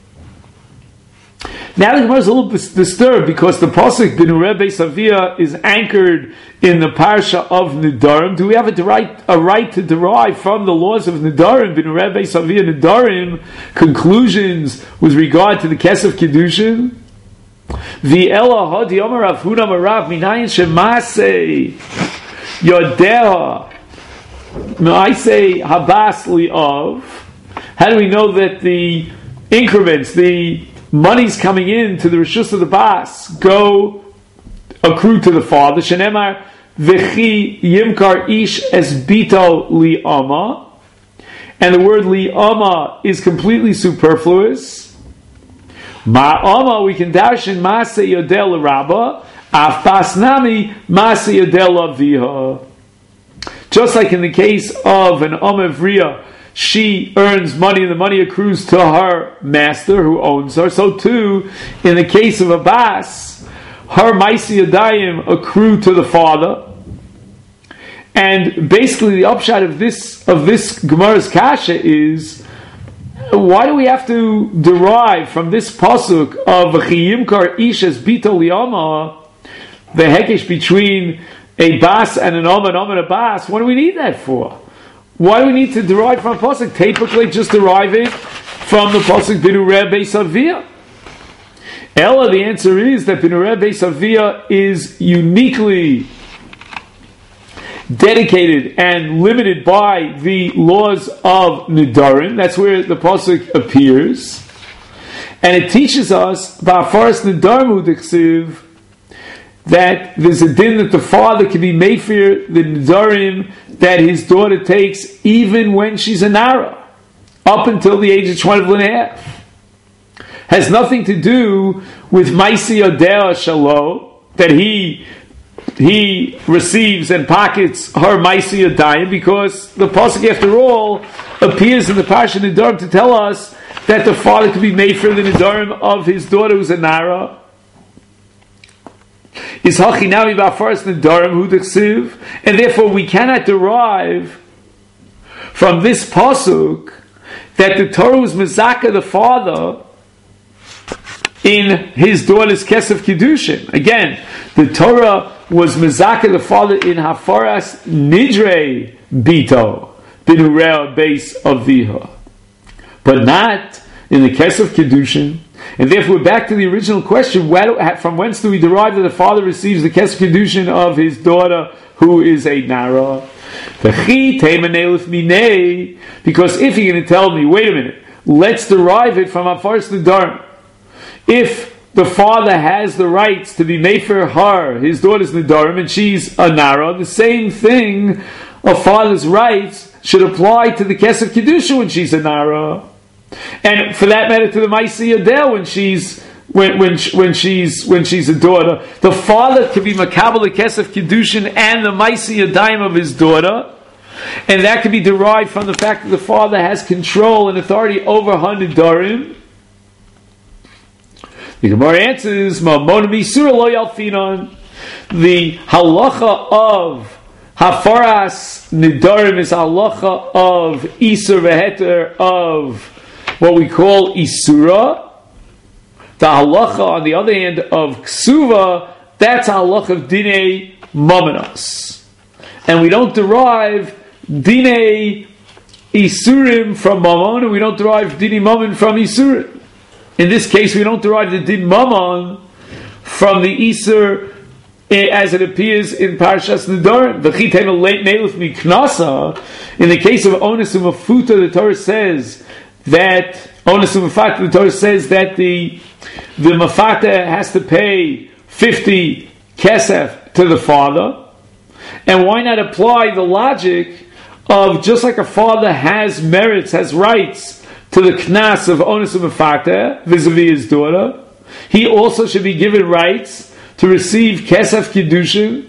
Now the Gemara is a little bit disturbed because the pasuk Binureh Beis Avia is anchored in the parsha of Nidarim. Do we have a right, a right to derive from the laws of Nidarim, Binureh Beis Avia Nidarim, conclusions with regard to the kesef kiddushin? V'ela hadi Omer Rav Huna Marav minayin shemasei yodeha ma'asei habas li'av. How do we know that the increments, the monies coming in to the rishus of the bas go accrue to the father? Shenemar v'chi yimkar ish es bito li'ama, and the word li'ama is completely superfluous. Ma'ama we can dash in Maaseh Yodel Rabba, Afasnami Maaseh Yodel Aviha. Just like in the case of an Omevriya, she earns money and the money accrues to her master who owns her. So too, in the case of a bas, her Maaseh Yodayim accrue to the father. And basically the upshot of this of this Gemara's kasha is, why do we have to derive from this pasuk of V'chiyimkar ish es bito liyama the hekesh between a bas and an om, an om and a bas, what do we need that for? Why do we need to derive from a pasuk? Typically, just derive it from the pasuk Binureh Beis Avia. Ella, the answer is that Binureh Beis Avia is uniquely dedicated and limited by the laws of Nidarim. That's where the pasuk appears, and it teaches us Ba'afaras Nidarim Udiksiv that there's a din that the father can be made for the Nidarim that his daughter takes even when she's a Nara, up until the age of twenty and a half. Has nothing to do with Maisi Odea Shalo, that he he receives and pockets her Maisi Odayim, because the pasuk, after all, appears in the Parsha Nidarim to tell us that the father can be made for the Nidarim of his daughter who's a Nara. Is Hachinami Ba'afaras Nidarim Hudiksiv, and therefore we cannot derive from this pasuk that the Torah was mezaka the father in his daughter's Kesef Kiddushin. Again, the Torah was mezaka the father in Hafaras Nidre Bito, Binureh Beis Avia, but not in the Kesef Kiddushin. And therefore, back to the original question: where, from whence do we derive that the father receives the Kesef Kiddushin of his daughter who is a Nara? Because if you're going to tell me, wait a minute, let's derive it from Hafaras Nidarim. If the father has the rights to be made for her, his daughter's Nidarim, and she's a Nara, the same thing, a father's rights should apply to the Kesef Kiddushin when she's a Nara. And for that matter, to the Maisi Odeh when she's when when when she's when she's a daughter, the father can be makabel the Kesef Kiddushin and the Maisi Odayim of his daughter, and that can be derived from the fact that the father has control and authority over her Nidarim. The Gemara answers, "Mamon misura lo yalfinon." The halacha of Hafaras Nidarim is halacha of Isur v'Heter of what we call Isura. The halacha, on the other hand, of Ksuva, that's a halacha of Dinei Mamanos. And we don't derive Dinei Isurim from Mammon, and we don't derive Dinei Mammon from Isurim. In this case, we don't derive the Din Mammon from the Isur as it appears in Parashas Nidarim. In the case of Ones U'Mafuta, the Torah says that Ones U'Mafata, the Torah says that the the Mafata has to pay fifty kesef to the father. And why not apply the logic of just like a father has merits, has rights to the knas of Ones U'Mafata vis-a-vis his daughter, he also should be given rights to receive kesef kiddushin.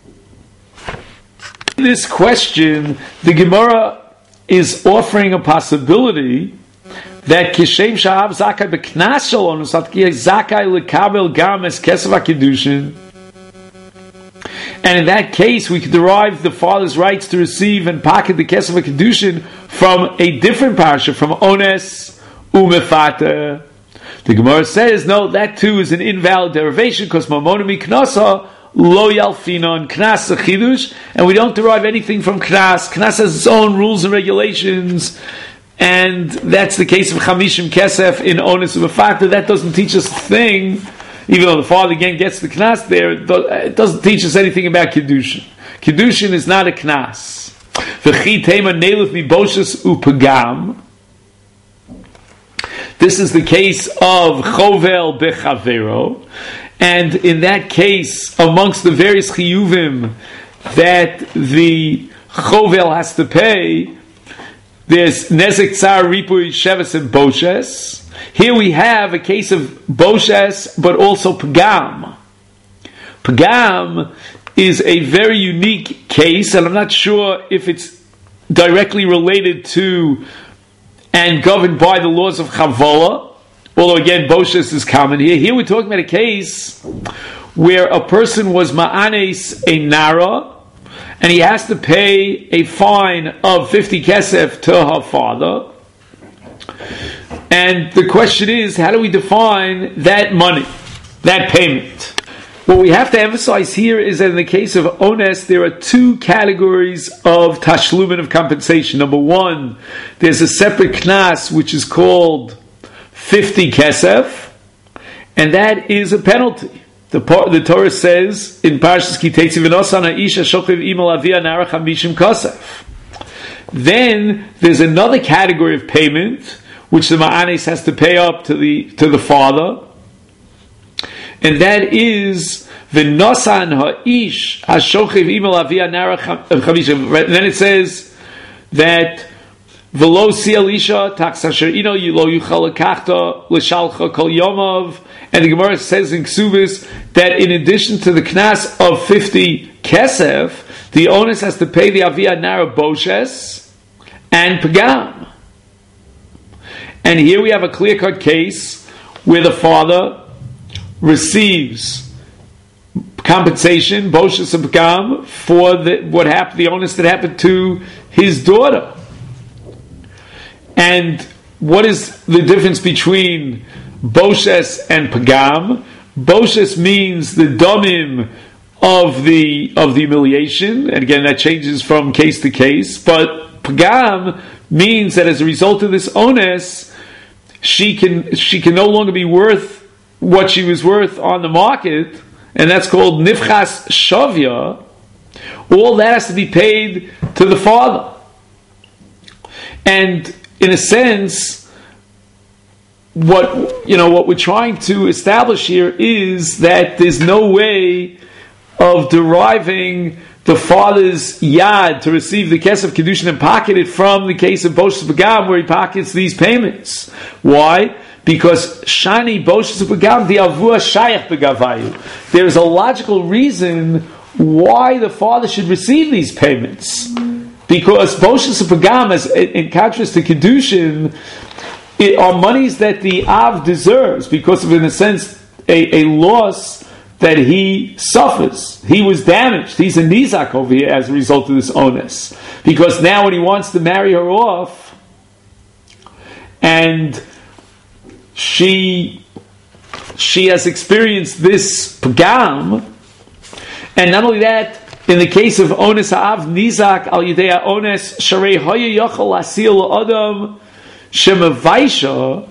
In this question, the Gemara is offering a possibility that kishem shahav zakai beknas shalom satki zakai lekabel gam es kesef kiddushin, and in that case we could derive the father's rights to receive and pocket the kesef kiddushin from a different parasha, from Ones U'Mefata. The Gemara says no, that too is an invalid derivation because mamonimi knasa lo yalfinon knas chidush, and we don't derive anything from knas. Knas has its own rules and regulations. And that's the case of Chamishim Kesef in Ones U'Mefata. That doesn't teach us a thing, even though the father again gets the knas there, it doesn't teach us anything about Kiddushin. Kiddushin is not a knas. V'chi tema neiluf miboshes upagam. This is the case of Chovel Bechavero. And in that case, amongst the various chiyuvim that the Chovel has to pay, there's Nezek Tsar Ripui Sheves and Boshes. Here we have a case of Boshes, but also Pagam. Pagam is a very unique case, and I'm not sure if it's directly related to and governed by the laws of Chavola, although again, Boshes is common here. Here we're talking about a case where a person was Ma'anes a Nara, and he has to pay a fine of fifty kesef to her father. And the question is, how do we define that money, that payment? what we have to emphasize here is that in the case of ones, there are two categories of tashlumin, of compensation. Number one, there's a separate knas which is called fifty kesef, and that is a penalty. The, the Torah says in Parshas Ki Teitzi v'nosan ha'isha shochiv imal avia nara chamishim kesef. Then there's another category of payment which the ma'anes has to pay up to the to the father, and that is v'nosan ha'ish hashochiv imal avia nara chamishim. Then it says that v'lo si alisha tax asher ino yilo yuchal lekachta l'shalcha kol yomav. And the Gemara says in Ksubis that in addition to the knas of fifty kesef, the onus has to pay the avia nara boshes and pagam. And here we have a clear-cut case where the father receives compensation, boshes and pagam, for the, what happened, the onus that happened to his daughter. And what is the difference between Boshes and Pagam? Boshes means the domim of the of the humiliation, and again that changes from case to case. But Pagam means that as a result of this onus, she can she can no longer be worth what she was worth on the market, and that's called nifchas shavya. All that has to be paid to the father, and in a sense, what you know, what we're trying to establish here is that there's no way of deriving the father's yad to receive the kesef kedushin and pocket it from the case of Boshes Pagam, where he pockets these payments. Why? Because shani Boshes Pagam the avua shayach begavayu. There is a logical reason why the father should receive these payments. Because Boshes Pagam, as in contrast to kedushin, it are monies that the Av deserves because of, in a sense, a, a loss that he suffers. He was damaged. He's a nizak over here as a result of this onus. Because now when he wants to marry her off, and she she has experienced this pagam, and not only that, in the case of onus ha'av nizak al yidei onus sharei hoya yochel asil adam Shemavaisha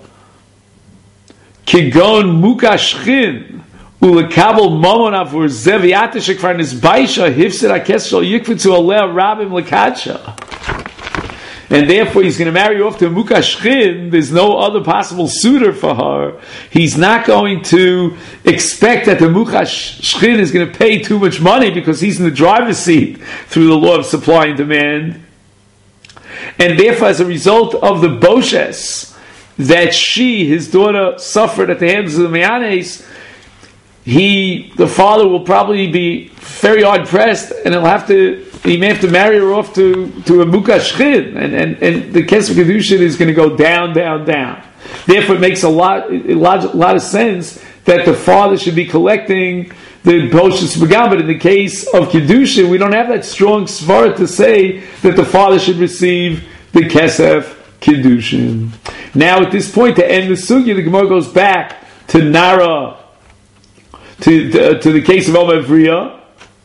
Kigon Mukashchin Ulekabel Momon Avur Zeviatisha Kvarnis Baisha Hifsid Akesel Yikvitzu Aleh Rabim Lekacha. And therefore he's going to marry off to a Mukashchin. There's no other possible suitor for her. He's not going to expect that the Mukashchin is going to pay too much money because he's in the driver's seat through the law of supply and demand. And therefore, as a result of the boshes that she, his daughter, suffered at the hands of the Meyanes, he, the father, will probably be very hard pressed, and he'll have to, he may have to marry her off to, to a mukashchin, and, and, and the kesef kedushin is going to go down, down, down. Therefore, it makes a lot, a lot, a lot of sense that the father should be collecting the boshes pagam. But in the case of kedushin, we don't have that strong svara to say that the father should receive the kesef kedushin. Now, at this point, to end the sugya, the Gemara goes back to Nara, to to, to the case of Oma Avriya,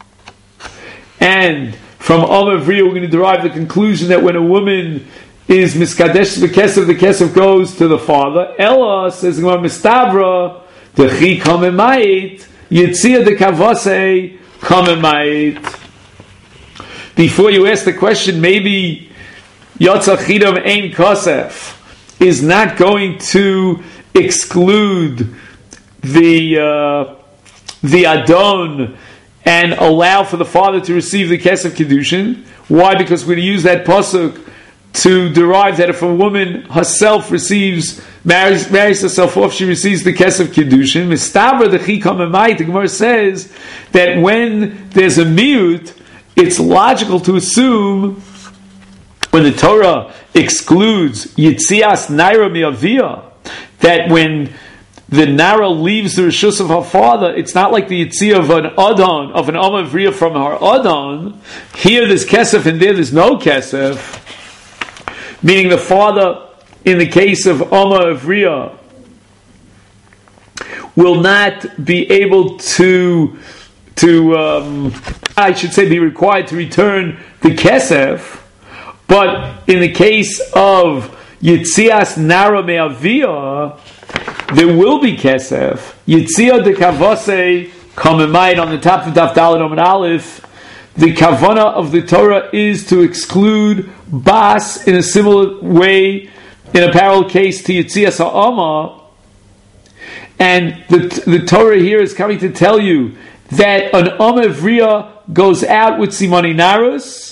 and from Oma Avriya, we're going to derive the conclusion that when a woman is miskadesh the kesef, the kesef goes to the father. Ella says Gemara mistabra the chi kamemayit. Yitzia de Kavase Kamemayit. Before you ask the question, maybe Yotzah Chidam Ein Kosef is not going to exclude the uh, the Adon and allow for the father to receive the Kesef Kedushin. Why? Because we're going to use that pasuk to derive that if a woman herself receives, marries, marries herself off, she receives the kesef kedushin. Mistaber the chikam emayit. The Gemara says that when there's a miut, it's logical to assume when the Torah excludes yitzias naira miavia, that when the Nara leaves the rishus of her father, it's not like the yitzia of an adon, of an Oma Avriya from her adon. Here there's kesef and there there's no kesef. Meaning the father, in the case of Oma Avriya, will not be able to, to um, I should say, be required to return the kesef. But in the case of Yitzias Nara Me'aviyah, there will be kesef. Yitzia de Kavase Kamemayit on the top of Daf Daled Amud Aleph. The kavana of the Torah is to exclude bas in a similar way, in a parallel case to Yitzias Ha'ama. And the, the Torah here is coming to tell you that an Amma Vriya goes out with Simoni Naros.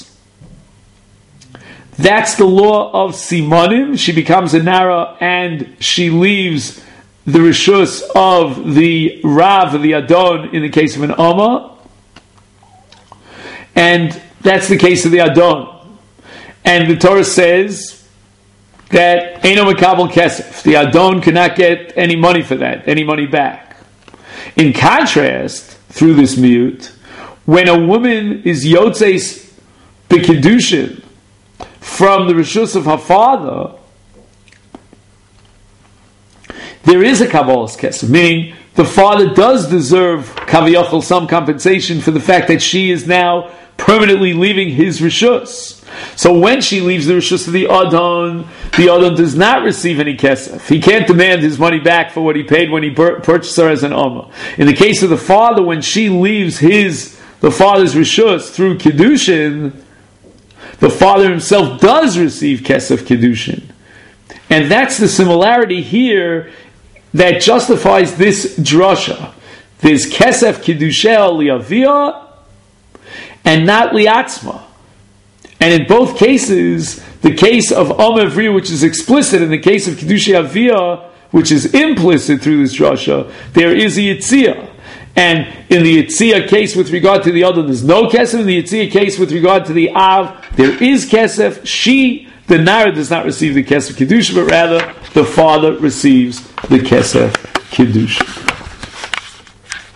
That's the law of Simonim. She becomes a Nara and she leaves the Rishus of the Rav, the Adon, in the case of an Amma. And that's the case of the Adon. And the Torah says that Eino Makabel Kesef. The Adon cannot get any money for that, any money back. In contrast, through this mute, when a woman is Yotzeis B'Kedushin from the Rishus of her father, there is a Kabbalah's Kesef, meaning the father does deserve Kaviyachol some compensation for the fact that she is now permanently leaving his Rishus. So when she leaves the Rishus of the Adon, the Adon does not receive any Kesef. He can't demand his money back for what he paid when he pur- purchased her as an Amma. In the case of the father, when she leaves his the father's Rishus through Kedushin, the father himself does receive Kesef Kedushin. And that's the similarity here that justifies this drasha. There's Kesef Kedushel Liaviyah and not Liatzma. And in both cases, the case of Amma Vriya, which is explicit, and the case of Kedushei Aviyah, which is implicit through this drasha, there is a Yitzia. And in the Yitzia case with regard to the other, there's no Kesef. In the Yitzia case with regard to the Av, there is Kesef. She, the Nara, does not receive the Kesef Kedusha, but rather the father receives the Kesef Kedusha.